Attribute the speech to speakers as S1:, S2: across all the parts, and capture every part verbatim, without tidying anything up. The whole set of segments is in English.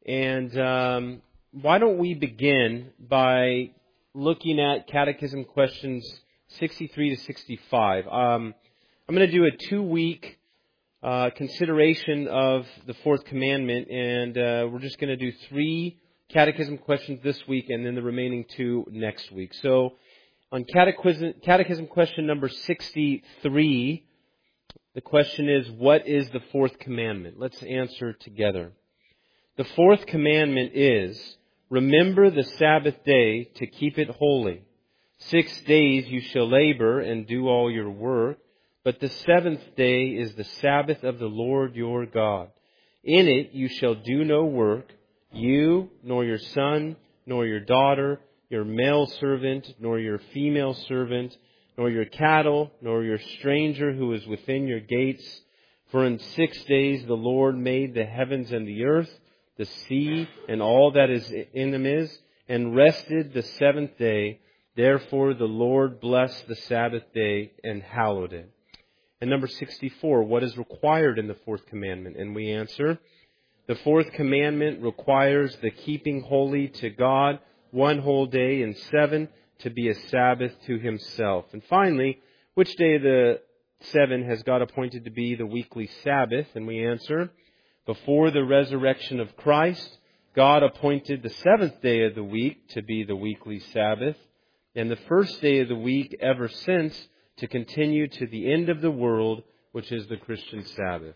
S1: And um, why don't we begin by looking at Catechism questions sixty-three to sixty-five. Um, I'm going to do a two-week uh, consideration of the Fourth Commandment, and uh, we're just going to do three Catechism questions this week and then the remaining two next week. So on Catechism, Catechism question number sixty-three, the question is, what is the Fourth Commandment? Let's answer together. The Fourth Commandment is, remember the Sabbath day to keep it holy. Six days you shall labor and do all your work, but the seventh day is the Sabbath of the Lord your God. In it you shall do no work, you, nor your son, nor your daughter, your male servant, nor your female servant, nor your cattle, nor your stranger who is within your gates. For in six days the Lord made the heavens and the earth, the sea, and all that is in them is, and rested the seventh day. Therefore the Lord blessed the Sabbath day and hallowed it. And number sixty-four, what is required in the Fourth Commandment? And we answer, the Fourth Commandment requires the keeping holy to God one whole day in seven to be a Sabbath to Himself. And finally, which day of the seven has God appointed to be the weekly Sabbath? And we answer, before the resurrection of Christ, God appointed the seventh day of the week to be the weekly Sabbath, and the first day of the week ever since to continue to the end of the world, which is the Christian Sabbath.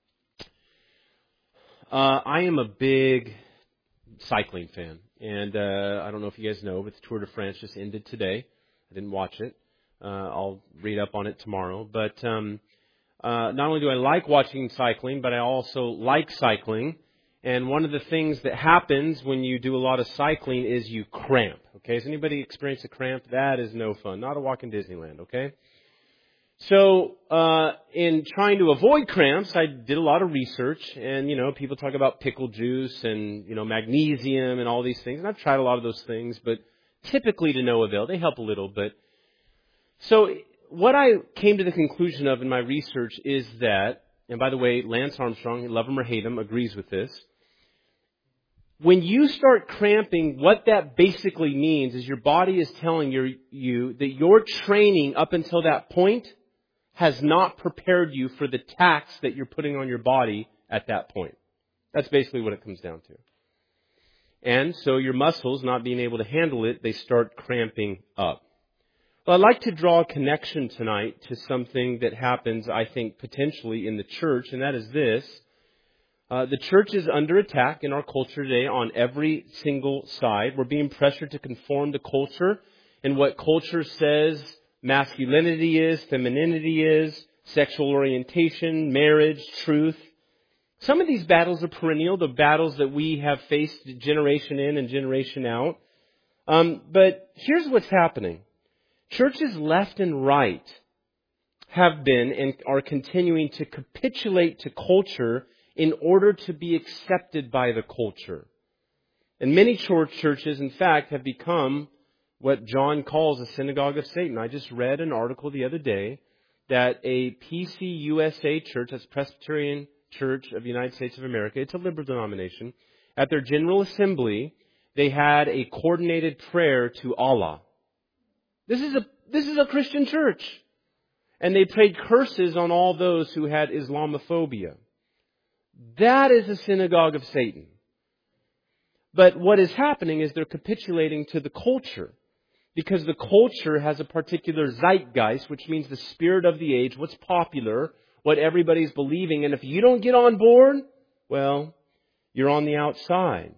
S1: Uh, I am a big cycling fan, and uh, I don't know if you guys know, but the Tour de France just ended today. I didn't watch it. Uh, I'll read up on it tomorrow, but um, Uh, not only do I like watching cycling, but I also like cycling. And one of the things that happens when you do a lot of cycling is you cramp. Okay, has anybody experienced a cramp? That is no fun. Not a walk in Disneyland, okay? So, uh, in trying to avoid cramps, I did a lot of research. And, you know, people talk about pickle juice and, you know, magnesium and all these things. And I've tried a lot of those things, but typically to no avail. They help a little, but... So... What I came to the conclusion of in my research is that, and by the way, Lance Armstrong, love him or hate him, agrees with this. When you start cramping, what that basically means is your body is telling your, you that your training up until that point has not prepared you for the tax that you're putting on your body at that point. That's basically what it comes down to. And so your muscles, not being able to handle it, they start cramping up. Well, I'd like to draw a connection tonight to something that happens, I think, potentially in the church, and that is this. Uh, the church is under attack in our culture today on every single side. We're being pressured to conform to culture and what culture says masculinity is, femininity is, sexual orientation, marriage, truth. Some of these battles are perennial, the battles that we have faced generation in and generation out. Um, but here's what's happening. Churches left and right have been and are continuing to capitulate to culture in order to be accepted by the culture. And many church churches, in fact, have become what John calls a synagogue of Satan. I just read an article the other day that a P C U S A church, that's Presbyterian Church of the United States of America, it's a liberal denomination, at their General Assembly, they had a coordinated prayer to Allah. This is a this is a Christian church. And they prayed curses on all those who had Islamophobia. That is a synagogue of Satan. But what is happening is they're capitulating to the culture. Because the culture has a particular zeitgeist, which means the spirit of the age, what's popular, what everybody's believing. And if you don't get on board, well, you're on the outside.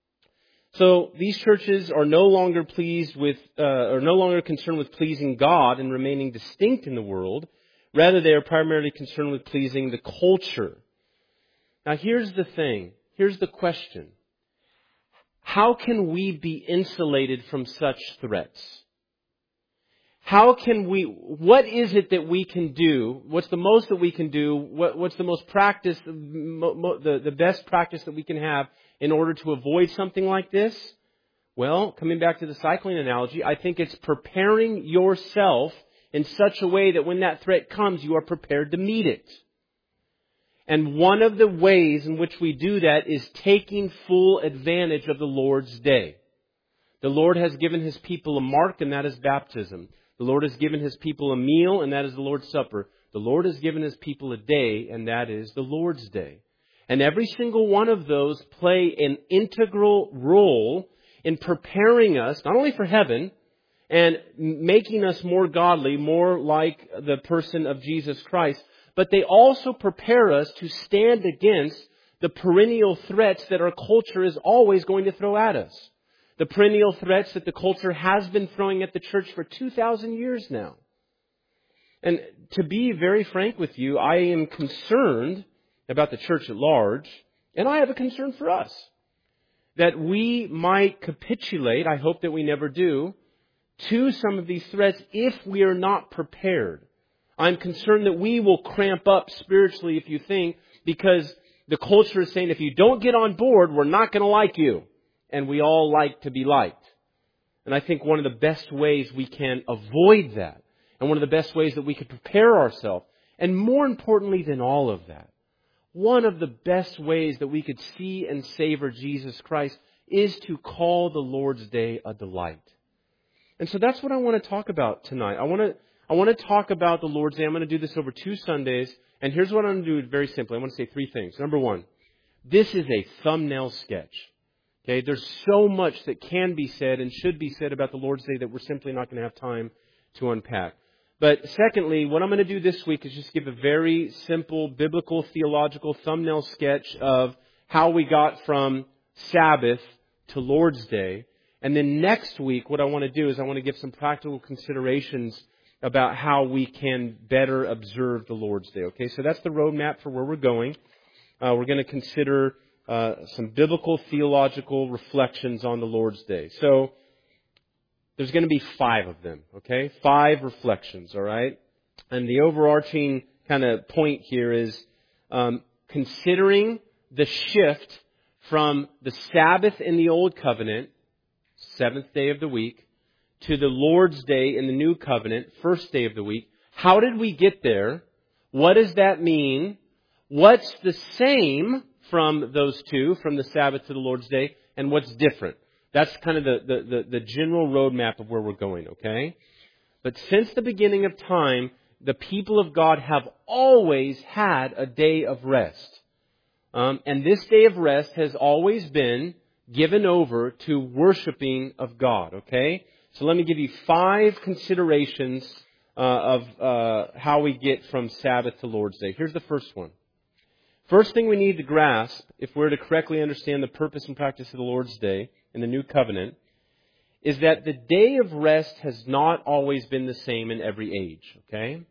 S1: So these churches are no longer pleased with, uh, are no longer concerned with pleasing God and remaining distinct in the world. Rather, they are primarily concerned with pleasing the culture. Now, here's the thing. Here's the question. How can we be insulated from such threats? How can we, what is it that we can do? What's the most that we can do? What, what's the most practice, the, the best practice that we can have in order to avoid something like this? Well, coming back to the cycling analogy, I think it's preparing yourself in such a way that when that threat comes, you are prepared to meet it. And one of the ways in which we do that is taking full advantage of the Lord's Day. The Lord has given His people a mark, and that is baptism. The Lord has given His people a meal, and that is the Lord's Supper. The Lord has given His people a day, and that is the Lord's Day. And every single one of those play an integral role in preparing us, not only for heaven, and making us more godly, more like the person of Jesus Christ, but they also prepare us to stand against the perennial threats that our culture is always going to throw at us. The perennial threats that the culture has been throwing at the church for two thousand years now. And to be very frank with you, I am concerned about the church at large, and I have a concern for us. That we might capitulate, I hope that we never do, to some of these threats if we are not prepared. I'm concerned that we will cramp up spiritually, if you think, because the culture is saying if you don't get on board, we're not going to like you. And we all like to be liked. And I think one of the best ways we can avoid that, and one of the best ways that we could prepare ourselves, and more importantly than all of that, one of the best ways that we could see and savor Jesus Christ is to call the Lord's Day a delight. And so that's what I want to talk about tonight. I want to I want to talk about the Lord's Day. I'm going to do this over two Sundays. And here's what I'm going to do very simply. I want to say three things. Number one, this is a thumbnail sketch. Okay, there's so much that can be said and should be said about the Lord's Day that we're simply not going to have time to unpack. But secondly, what I'm going to do this week is just give a very simple biblical theological thumbnail sketch of how we got from Sabbath to Lord's Day. And then next week, what I want to do is I want to give some practical considerations about how we can better observe the Lord's Day. Okay, so that's the roadmap for where we're going. Uh, we're going to consider uh, some biblical theological reflections on the Lord's Day. So there's going to be five of them, okay? Five reflections, all right? And the overarching kind of point here is um, considering the shift from the Sabbath in the Old Covenant, seventh day of the week, to the Lord's Day in the New Covenant, first day of the week. How did we get there? What does that mean? What's the same from those two, from the Sabbath to the Lord's Day, and what's different? That's kind of the, the, the, the general roadmap of where we're going, okay? But since the beginning of time, the people of God have always had a day of rest. Um, and this day of rest has always been given over to worshiping of God, okay? So let me give you five considerations uh, of uh, how we get from Sabbath to Lord's Day. Here's the first one. First thing we need to grasp, if we're to correctly understand the purpose and practice of the Lord's Day in the New Covenant, is that the day of rest has not always been the same in every age, okay?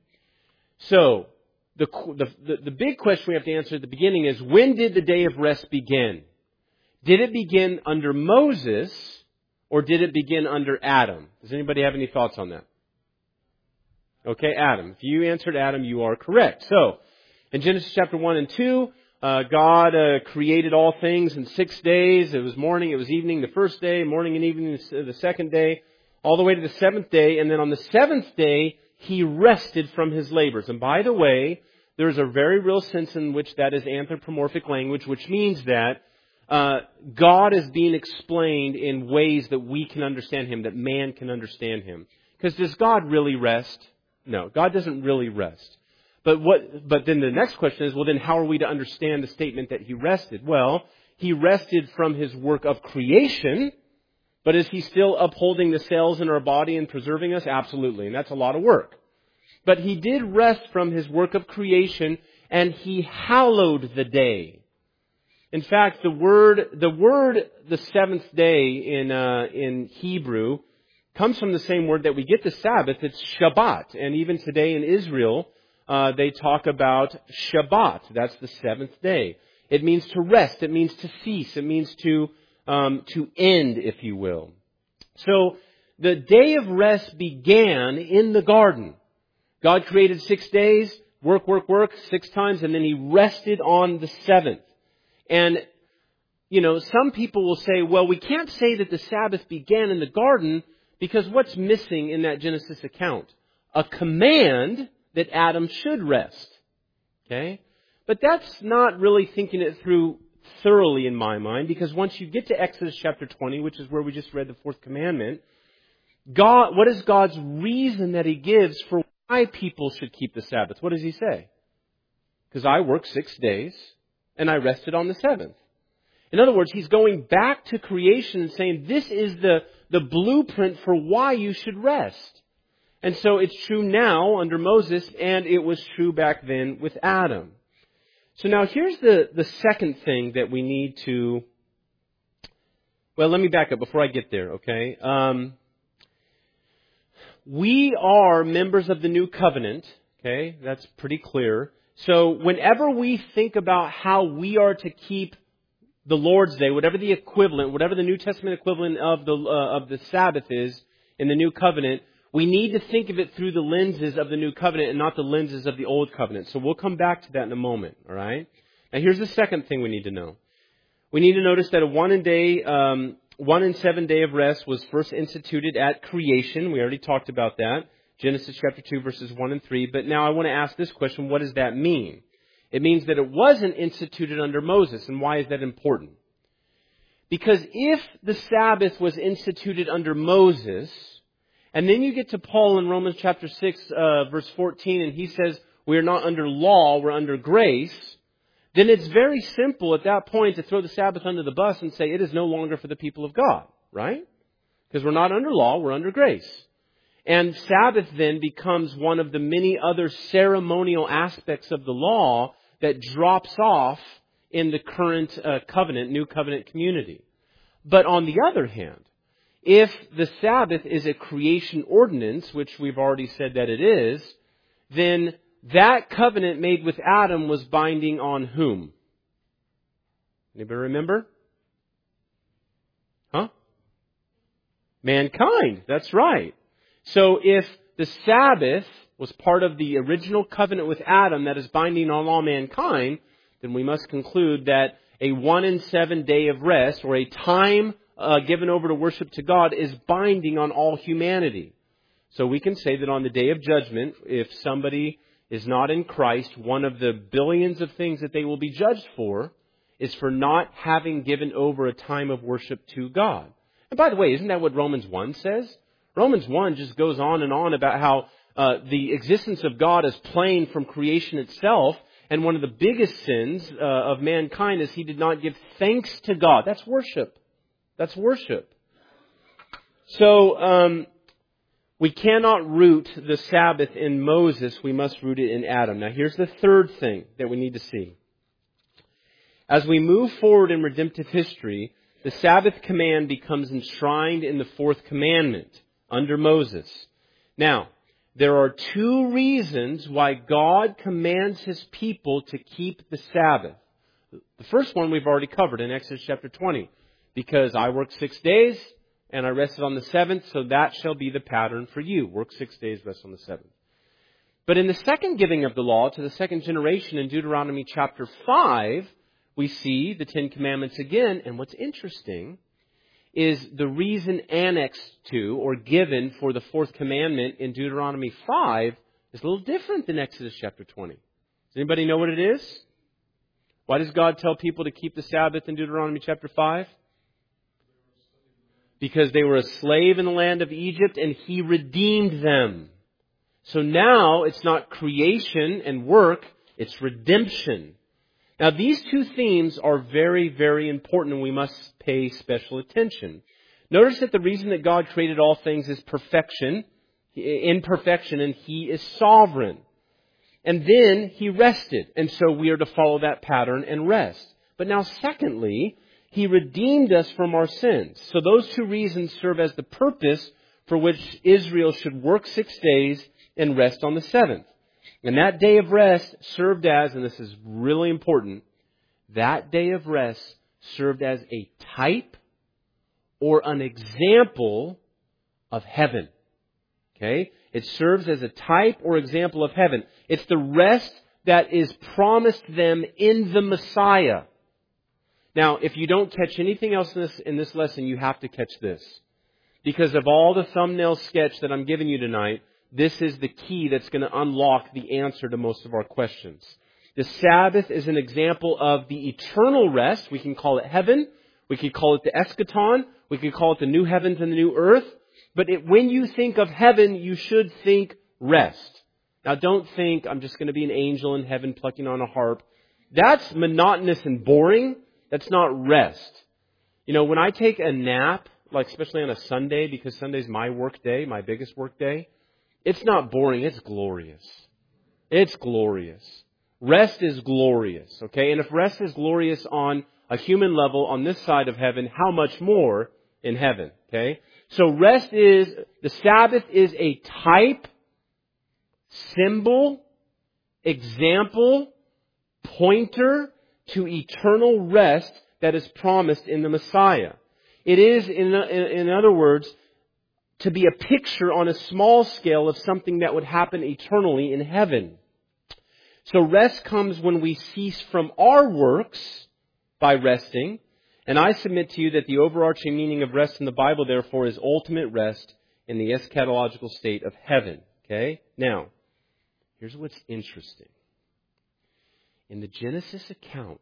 S1: So, the, the, the big question we have to answer at the beginning is, when did the day of rest begin? Did it begin under Moses, or did it begin under Adam? Does anybody have any thoughts on that? Okay, Adam. If you answered Adam, you are correct. So, in Genesis chapter one and two, uh, God uh, created all things in six days. It was morning, it was evening the first day, morning and evening the second day, all the way to the seventh day. And then on the seventh day, He rested from His labors. And by the way, there's a very real sense in which that is anthropomorphic language, which means that uh, God is being explained in ways that we can understand Him, that man can understand Him. Because does God really rest? No, God doesn't really rest. But what? But then the next question is, well, then how are we to understand the statement that He rested? Well, He rested from His work of creation, but is He still upholding the cells in our body and preserving us? Absolutely, and that's a lot of work. But He did rest from His work of creation, and He hallowed the day. In fact, the word, the word, the seventh day in uh, in Hebrew comes from the same word that we get the Sabbath. It's Shabbat, and even today in Israel, Uh, they talk about Shabbat. That's the seventh day. It means to rest. It means to cease. It means to um, to end, if you will. So the day of rest began in the garden. God created six days, work, work, work, six times, and then He rested on the seventh. And, you know, some people will say, well, we can't say that the Sabbath began in the garden because what's missing in that Genesis account? A command that Adam should rest. Okay? But that's not really thinking it through thoroughly in my mind, because once you get to Exodus chapter twenty, which is where we just read the fourth commandment, God, what is God's reason that He gives for why people should keep the Sabbath? What does He say? Because I worked six days and I rested on the seventh. In other words, He's going back to creation and saying this is the, the blueprint for why you should rest. And so it's true now under Moses, and it was true back then with Adam. So now here's the, the second thing that we need to... Well, let me back up before I get there, okay? Um, we are members of the new covenant, okay? That's pretty clear. So whenever we think about how we are to keep the Lord's Day, whatever the equivalent, whatever the New Testament equivalent of the uh, of the Sabbath is in the new covenant, we need to think of it through the lenses of the new covenant and not the lenses of the old covenant. So we'll come back to that in a moment, all right? Now here's the second thing we need to know. We need to notice that a one and day, um, one and seven day of rest was first instituted at creation. We already talked about that. Genesis chapter two, verses one and three. But now I want to ask this question, what does that mean? It means that it wasn't instituted under Moses. And why is that important? Because if the Sabbath was instituted under Moses, and then you get to Paul in Romans chapter six, uh, verse fourteen, and he says, we are not under law, we're under grace, then it's very simple at that point to throw the Sabbath under the bus and say it is no longer for the people of God, right? Because we're not under law, we're under grace. And Sabbath then becomes one of the many other ceremonial aspects of the law that drops off in the current uh, covenant, new covenant community. But on the other hand, if the Sabbath is a creation ordinance, which we've already said that it is, then that covenant made with Adam was binding on whom? Anybody remember? Huh? Mankind. That's right. So if the Sabbath was part of the original covenant with Adam that is binding on all mankind, then we must conclude that a one and seven day of rest, or a time uh, given over to worship to God, is binding on all humanity. So we can say that on the day of judgment, if somebody is not in Christ, one of the billions of things that they will be judged for is for not having given over a time of worship to God. And by the way, isn't that what Romans one says? Romans one just goes on and on about how uh, the existence of God is plain from creation itself. And one of the biggest sins uh, of mankind is he did not give thanks to God. That's worship. That's worship. So um, we cannot root the Sabbath in Moses. We must root it in Adam. Now here's the third thing that we need to see. As we move forward in redemptive history, the Sabbath command becomes enshrined in the fourth commandment under Moses. Now, there are two reasons why God commands His people to keep the Sabbath. The first one we've already covered in Exodus chapter twenty. Because I worked six days and I rested on the seventh, so that shall be the pattern for you. Work six days, rest on the seventh. But in the second giving of the law to the second generation in Deuteronomy chapter five, we see the Ten Commandments again. And what's interesting is the reason annexed to or given for the fourth commandment in Deuteronomy five is a little different than Exodus chapter twenty. Does anybody know what it is? Why does God tell people to keep the Sabbath in Deuteronomy chapter five? Because they were a slave in the land of Egypt and He redeemed them. So now it's not creation and work, it's redemption. Now these two themes are very, very important and we must pay special attention. Notice that the reason that God created all things is perfection, in perfection, and He is sovereign. And then He rested, and so we are to follow that pattern and rest. But now secondly, He redeemed us from our sins. So those two reasons serve as the purpose for which Israel should work six days and rest on the seventh. And that day of rest served as, and this is really important, that day of rest served as a type or an example of heaven. Okay? It serves as a type or example of heaven. It's the rest that is promised them in the Messiah. Now, if you don't catch anything else in this, in this lesson, you have to catch this. Because of all the thumbnail sketch that I'm giving you tonight, this is the key that's going to unlock the answer to most of our questions. The Sabbath is an example of the eternal rest. We can call it heaven. We could call it the eschaton. We could call it the new heavens and the new earth. But it, when you think of heaven, you should think rest. Now don't think I'm just going to be an angel in heaven plucking on a harp. That's monotonous and boring. That's not rest. You know, when I take a nap, like especially on a Sunday, because Sunday's my work day, my biggest work day, it's not boring. It's glorious. It's glorious. Rest is glorious, okay? And if rest is glorious on a human level on this side of heaven, how much more in heaven, okay? So rest is, the Sabbath is a type, symbol, example, pointer to eternal rest that is promised in the Messiah. It is, in, in other words, to be a picture on a small scale of something that would happen eternally in heaven. So rest comes when we cease from our works by resting. And I submit to you that the overarching meaning of rest in the Bible, therefore, is ultimate rest in the eschatological state of heaven. Okay? Now, here's what's interesting. In the Genesis account,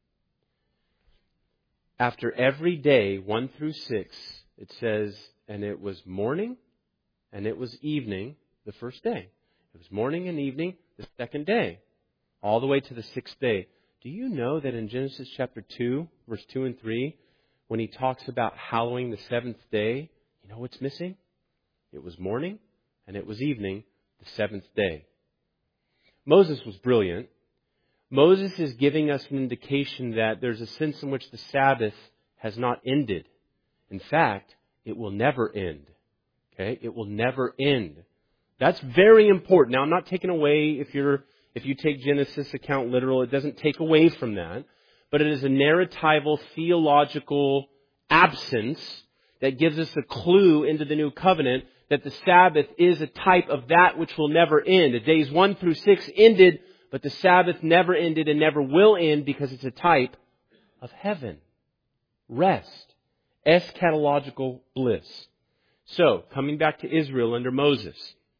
S1: after every day, one through six, it says, and it was morning and it was evening the first day. It was morning and evening the second day, all the way to the sixth day. Do you know that in Genesis chapter two, verse two and three, when he talks about hallowing the seventh day, you know what's missing? It was morning and it was evening the seventh day. Moses was brilliant. Moses is giving us an indication that there's a sense in which the Sabbath has not ended. In fact, it will never end. Okay? It will never end. That's very important. Now, I'm not taking away, if you're, if you take Genesis account literal, it doesn't take away from that. But it is a narratival, theological absence that gives us a clue into the new covenant that the Sabbath is a type of that which will never end. The days one through six ended, but the Sabbath never ended and never will end because it's a type of heaven. Rest. Eschatological bliss. So, coming back to Israel under Moses.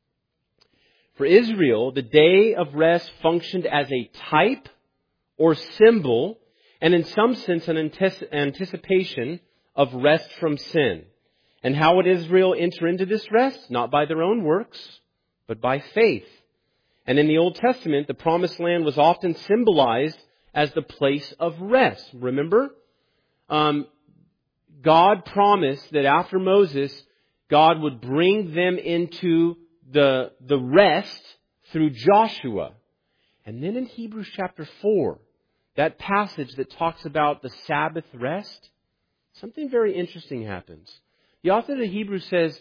S1: For Israel, the day of rest functioned as a type or symbol, and in some sense an anticipation of rest from sin. And how would Israel enter into this rest? Not by their own works, but by faith. And in the Old Testament, the Promised Land was often symbolized as the place of rest. Remember? Um, God promised that after Moses, God would bring them into the, the rest through Joshua. And then in Hebrews chapter four, that passage that talks about the Sabbath rest, something very interesting happens. The author of the Hebrews says,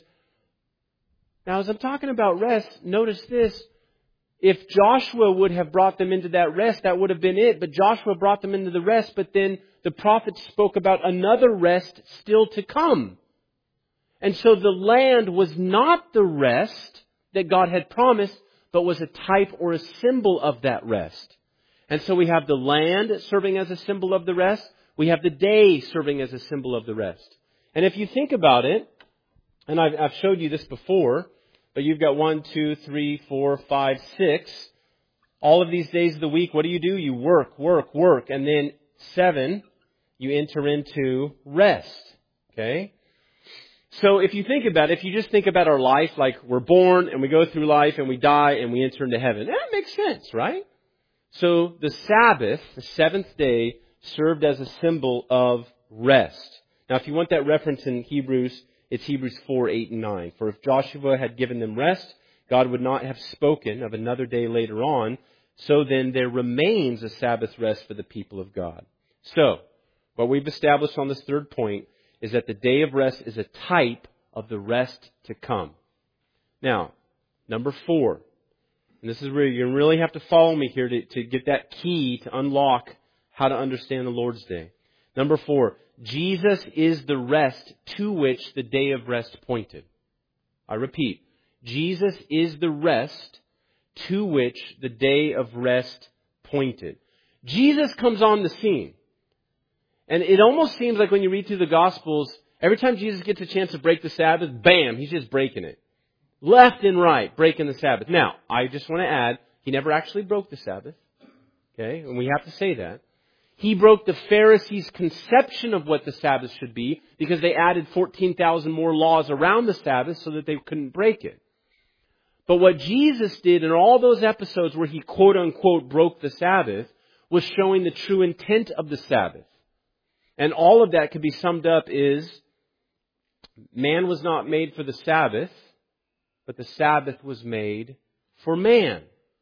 S1: now as I'm talking about rest, notice this. If Joshua would have brought them into that rest, that would have been it. But Joshua brought them into the rest, but then the prophets spoke about another rest still to come. And so the land was not the rest that God had promised, but was a type or a symbol of that rest. And so we have the land serving as a symbol of the rest. We have the day serving as a symbol of the rest. And if you think about it, and I've, I've showed you this before, but you've got one, two, three, four, five, six. All of these days of the week, what do you do? You work, work, work. And then seven, you enter into rest. Okay? So if you think about it, if you just think about our life, like we're born and we go through life and we die and we enter into heaven. That makes sense, right? So the Sabbath, the seventh day, served as a symbol of rest. Now if you want that reference in Hebrews, it's Hebrews four, eight, and nine. For if Joshua had given them rest, God would not have spoken of another day later on. So then there remains a Sabbath rest for the people of God. So, what we've established on this third point is that the day of rest is a type of the rest to come. Now, number four. And this is where you really have to follow me here to, to get that key to unlock how to understand the Lord's Day. Number four. Jesus is the rest to which the day of rest pointed. I repeat, Jesus is the rest to which the day of rest pointed. Jesus comes on the scene. And it almost seems like when you read through the Gospels, every time Jesus gets a chance to break the Sabbath, bam, he's just breaking it. Left and right, breaking the Sabbath. Now, I just want to add, he never actually broke the Sabbath. Okay, and we have to say that. He broke the Pharisees' conception of what the Sabbath should be because they added fourteen thousand more laws around the Sabbath so that they couldn't break it. But what Jesus did in all those episodes where He quote unquote broke the Sabbath was showing the true intent of the Sabbath. And all of that could be summed up is man was not made for the Sabbath, but the Sabbath was made for man.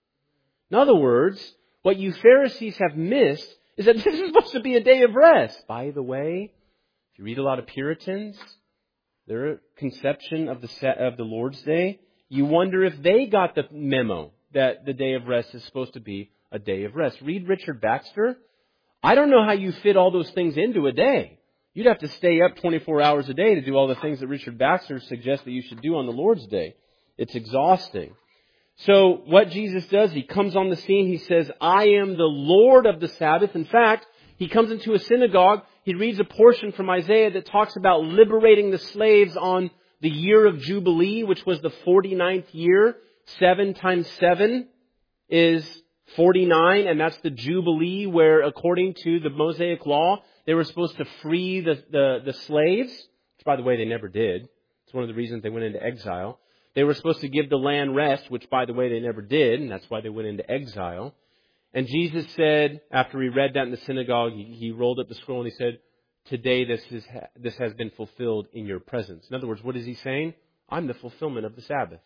S1: In other words, what you Pharisees have missed is that this is supposed to be a day of rest. By the way, if you read a lot of Puritans, their conception of the of the Lord's Day, you wonder if they got the memo that the day of rest is supposed to be a day of rest. Read Richard Baxter. I don't know how you fit all those things into a day. You'd have to stay up twenty-four hours a day to do all the things that Richard Baxter suggests that you should do on the Lord's Day. It's exhausting. So what Jesus does, He comes on the scene. He says, I am the Lord of the Sabbath. In fact, He comes into a synagogue. He reads a portion from Isaiah that talks about liberating the slaves on the year of Jubilee, which was the forty-ninth year. Seven times seven is forty-nine, and that's the Jubilee where, according to the Mosaic Law, they were supposed to free the, the, the slaves, which, by the way, they never did. It's one of the reasons they went into exile. They were supposed to give the land rest, which, by the way, they never did, and that's why they went into exile. And Jesus said, after He read that in the synagogue, He, he rolled up the scroll and He said, today this, is, this has been fulfilled in your presence. In other words, what is He saying? I'm the fulfillment of the Sabbath.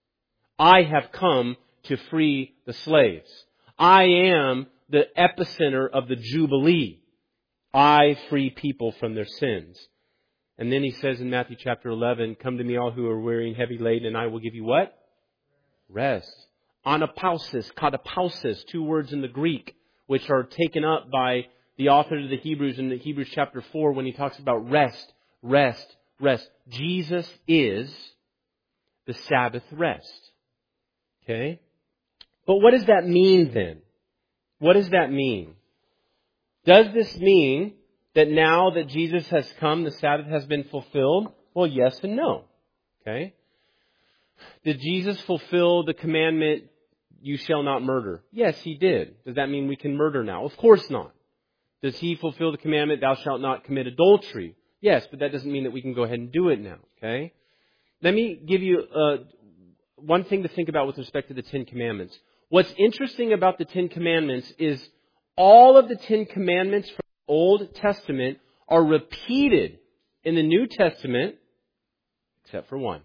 S1: I have come to free the slaves. I am the epicenter of the Jubilee. I free people from their sins. And then He says in Matthew chapter eleven, come to me all who are weary and heavy laden, and I will give you what? Rest. Anapausis, katapausis, two words in the Greek, which are taken up by the author of the Hebrews in the Hebrews chapter four when he talks about rest, rest, rest. Jesus is the Sabbath rest. Okay? But what does that mean then? What does that mean? Does this mean that now that Jesus has come, the Sabbath has been fulfilled? Well, yes and no. Okay? Did Jesus fulfill the commandment, you shall not murder? Yes, He did. Does that mean we can murder now? Of course not. Does He fulfill the commandment, thou shalt not commit adultery? Yes, but that doesn't mean that we can go ahead and do it now. Okay? Let me give you uh, one thing to think about with respect to the Ten Commandments. What's interesting about the Ten Commandments is all of the Ten Commandments from the Old Testament are repeated in the New Testament, except for one.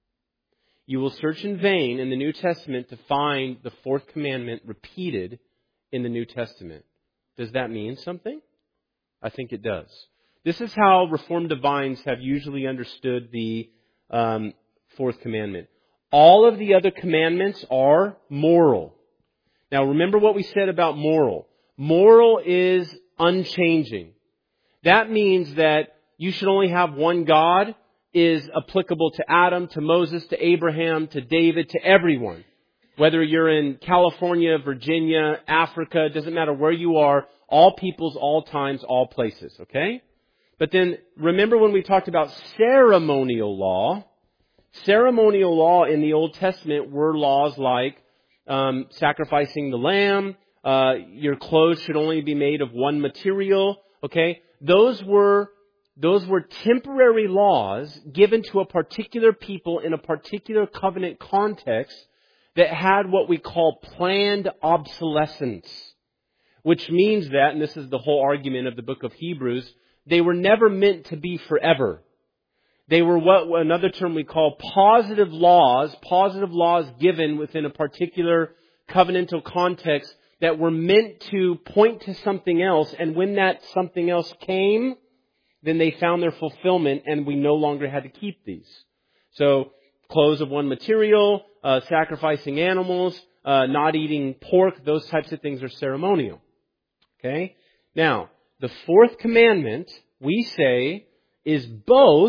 S1: You will search in vain in the New Testament to find the fourth commandment repeated in the New Testament. Does that mean something? I think it does. This is how Reformed divines have usually understood the um, fourth commandment. All of the other commandments are moral. Now remember what we said about moral. Moral is unchanging. That means that you should only have one God is applicable to Adam, to Moses, to Abraham, to David, to everyone. Whether you're in California, Virginia, Africa, it doesn't matter where you are, all peoples, all times, all places, okay? But then remember when we talked about ceremonial law, ceremonial law in the Old Testament were laws like um, sacrificing the lamb, uh, your clothes should only be made of one material, okay? Those were Those were temporary laws given to a particular people in a particular covenant context that had what we call planned obsolescence. Which means that, and this is the whole argument of the book of Hebrews, they were never meant to be forever. They were what another term we call positive laws, positive laws given within a particular covenantal context that were meant to point to something else. And when that something else came, then they found their fulfillment and we no longer had to keep these. So, clothes of one material, uh, sacrificing animals, uh, not eating pork, those types of things are ceremonial. Okay? Now, the fourth commandment, we say, is both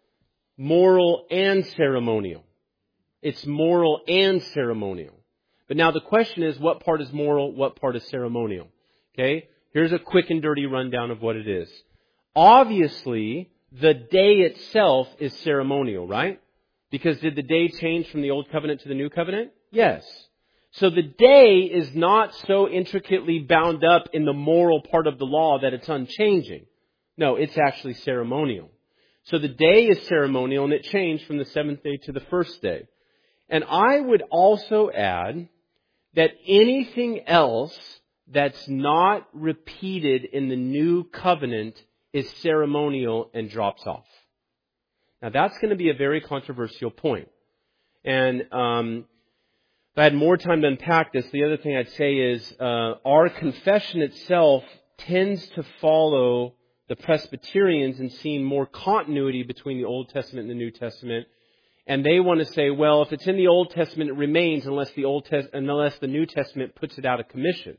S1: moral and ceremonial. It's moral and ceremonial. But now the question is, what part is moral, what part is ceremonial? Okay? Here's a quick and dirty rundown of what it is. Obviously, the day itself is ceremonial, right? Because did the day change from the Old Covenant to the New Covenant? Yes. So the day is not so intricately bound up in the moral part of the law that it's unchanging. No, it's actually ceremonial. So the day is ceremonial, and it changed from the seventh day to the first day. And I would also add that anything else that's not repeated in the new covenant is ceremonial and drops off. Now that's going to be a very controversial point. And um, if I had more time to unpack this, the other thing I'd say is uh, our confession itself tends to follow the Presbyterians in seeing more continuity between the Old Testament and the New Testament. And they want to say, well, if it's in the Old Testament, it remains unless the Old Test- unless the New Testament puts it out of commission.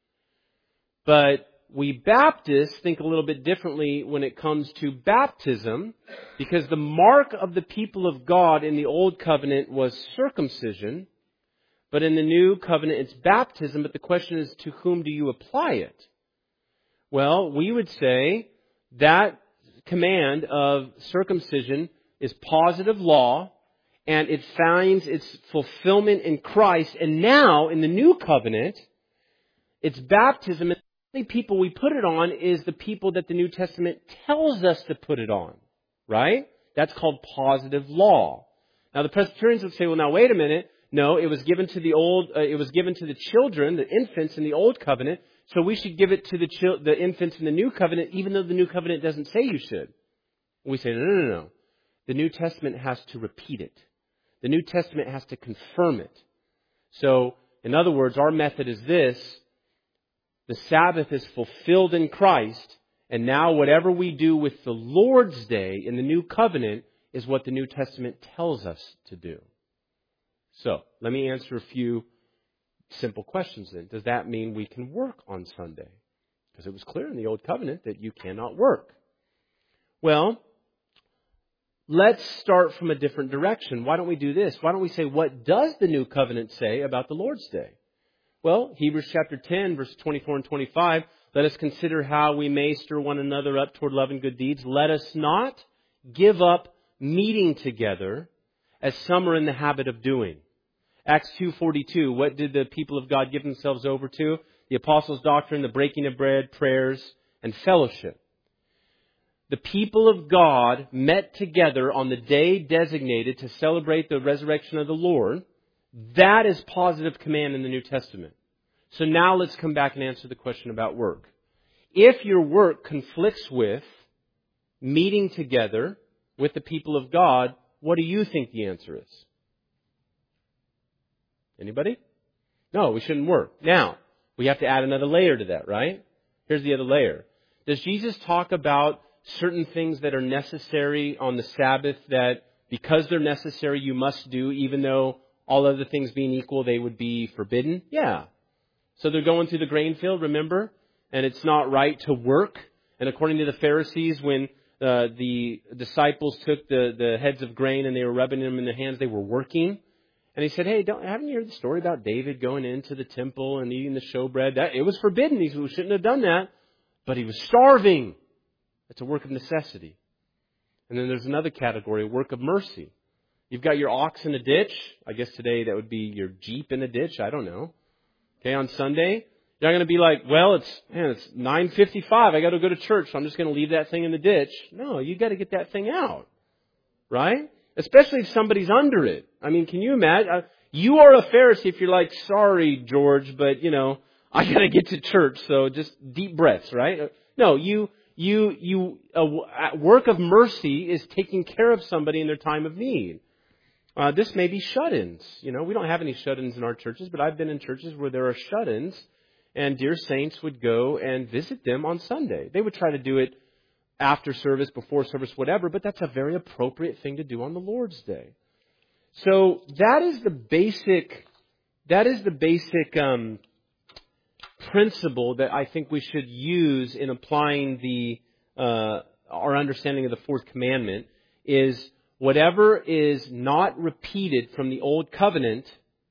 S1: But we Baptists think a little bit differently when it comes to baptism, because the mark of the people of God in the Old Covenant was circumcision, but in the New Covenant it's baptism. But the question is, to whom do you apply it? Well, we would say that command of circumcision is positive law, and it finds its fulfillment in Christ. And now, in the New Covenant, it's baptism. And the only people we put it on is the people that the New Testament tells us to put it on. Right? That's called positive law. Now, the Presbyterians would say, well, now, wait a minute. No, it was given to the old, uh, it was given to the children, the infants in the Old Covenant. So we should give it to the chil- the infants in the New Covenant, even though the New Covenant doesn't say you should. We say, no, no, no, no. The New Testament has to repeat it. The New Testament has to confirm it. So, in other words, our method is this. The Sabbath is fulfilled in Christ, and now whatever we do with the Lord's Day in the New Covenant is what the New Testament tells us to do. So, let me answer a few simple questions then. Does that mean we can work on Sunday? Because it was clear in the Old Covenant that you cannot work. Well, let's start from a different direction. Why don't we do this? Why don't we say, what does the New Covenant say about the Lord's Day? Well, Hebrews chapter ten, verse twenty-four and twenty-five, let us consider how we may stir one another up toward love and good deeds. Let us not give up meeting together as some are in the habit of doing. Acts two forty-two, what did the people of God give themselves over to? The apostles' doctrine, the breaking of bread, prayers, and fellowship. The people of God met together on the day designated to celebrate the resurrection of the Lord. That is positive command in the New Testament. So now let's come back and answer the question about work. If your work conflicts with meeting together with the people of God, what do you think the answer is? Anybody? No, we shouldn't work. Now, we have to add another layer to that, right? Here's the other layer. Does Jesus talk about certain things that are necessary on the Sabbath that because they're necessary you must do, even though all other things being equal they would be forbidden? Yeah. So they're going through the grain field, remember? And it's not right to work. And according to the Pharisees, when uh, the disciples took the, the heads of grain and they were rubbing them in their hands, they were working. And he said, hey, don't, haven't you heard the story about David going into the temple and eating the showbread? That, it was forbidden. He shouldn't have done that. But he was starving. It's a work of necessity. And then there's another category, a work of mercy. You've got your ox in a ditch. I guess today that would be your Jeep in a ditch. I don't know. Okay, on Sunday, you're not going to be like, well, it's man, it's nine fifty-five. I got to go to church, so I'm just going to leave that thing in the ditch. No, you got to get that thing out, right? Especially if somebody's under it. I mean, can you imagine? Uh, you are a Pharisee if you're like, sorry, George, but you know, I got to get to church, so just deep breaths, right? Uh, no, you, you, you. A work of mercy is taking care of somebody in their time of need. Uh, this may be shut-ins. You know, we don't have any shut-ins in our churches, but I've been in churches where there are shut-ins, and dear saints would go and visit them on Sunday. They would try to do it after service, before service, whatever, but that's a very appropriate thing to do on the Lord's Day. So that is the basic, that is the basic um, principle that I think we should use in applying the uh, our understanding of the fourth commandment is whatever is not repeated from the Old Covenant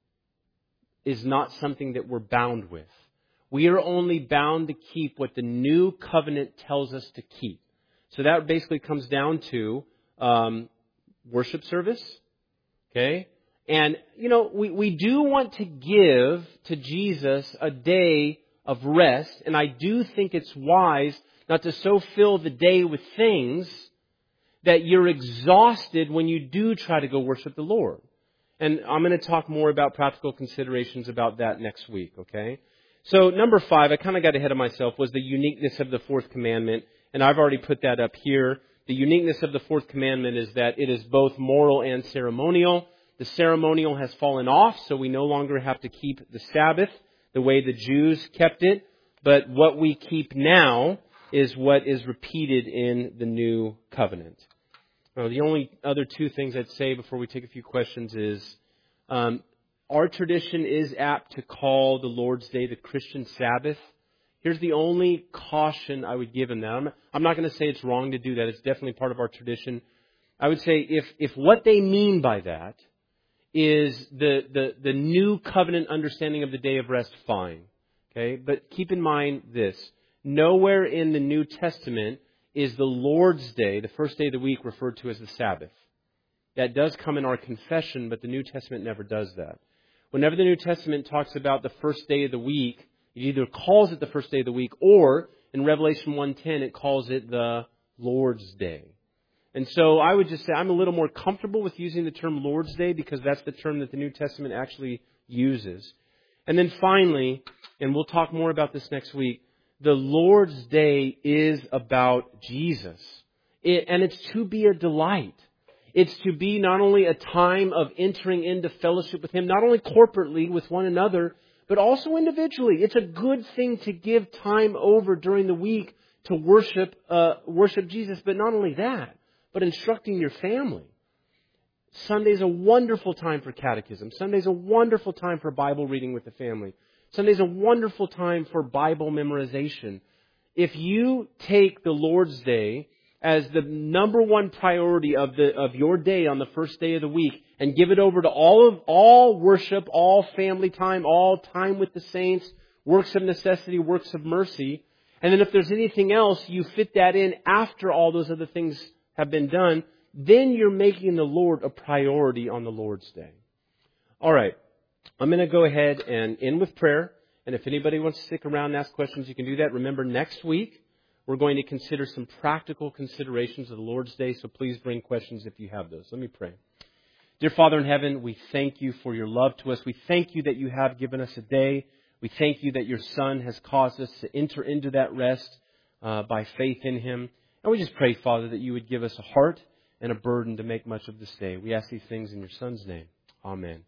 S1: is not something that we're bound with. We are only bound to keep what the New Covenant tells us to keep. So that basically comes down to um, worship service, okay, And, you know, we, we do want to give to Jesus a day of rest. And I do think it's wise not to so fill the day with things that you're exhausted when you do try to go worship the Lord. And I'm going to talk more about practical considerations about that next week, okay? So number five, I kind of got ahead of myself, was the uniqueness of the fourth commandment. And I've already put that up here. The uniqueness of the fourth commandment is that it is both moral and ceremonial. The ceremonial has fallen off, so we no longer have to keep the Sabbath the way the Jews kept it. But what we keep now is what is repeated in the new covenant. Now, the only other two things I'd say before we take a few questions is um, our tradition is apt to call the Lord's Day the Christian Sabbath. Here's the only caution I would give in that. I'm, I'm not going to say it's wrong to do that. It's definitely part of our tradition. I would say if if what they mean by that is the, the, the new covenant understanding of the day of rest, fine. Okay, but keep in mind this. Nowhere in the New Testament is the Lord's Day, the first day of the week, referred to as the Sabbath. That does come in our confession, but the New Testament never does that. Whenever the New Testament talks about the first day of the week, it either calls it the first day of the week, or in Revelation one ten, it calls it the Lord's Day. And so I would just say I'm a little more comfortable with using the term Lord's Day because that's the term that the New Testament actually uses. And then finally, and we'll talk more about this next week, the Lord's Day is about Jesus. It, and it's to be a delight. It's to be not only a time of entering into fellowship with Him, not only corporately with one another, but also individually. It's a good thing to give time over during the week to worship uh, worship Jesus. But not only that, but instructing your family. Sunday's a wonderful time for catechism. Sunday's a wonderful time for Bible reading with the family. Sunday's a wonderful time for Bible memorization. If you take the Lord's Day as the number one priority of the of your day on the first day of the week and give it over to all of all worship, all family time, all time with the saints, works of necessity, works of mercy, and then if there's anything else, you fit that in after all those other things have been done, then you're making the Lord a priority on the Lord's Day. All right. I'm going to go ahead and end with prayer. And if anybody wants to stick around and ask questions, you can do that. Remember, next week, we're going to consider some practical considerations of the Lord's Day. So please bring questions if you have those. Let me pray. Dear Father in heaven, we thank you for your love to us. We thank you that you have given us a day. We thank you that your Son has caused us to enter into that rest uh, by faith in Him. And we just pray, Father, that you would give us a heart and a burden to make much of this day. We ask these things in your Son's name. Amen.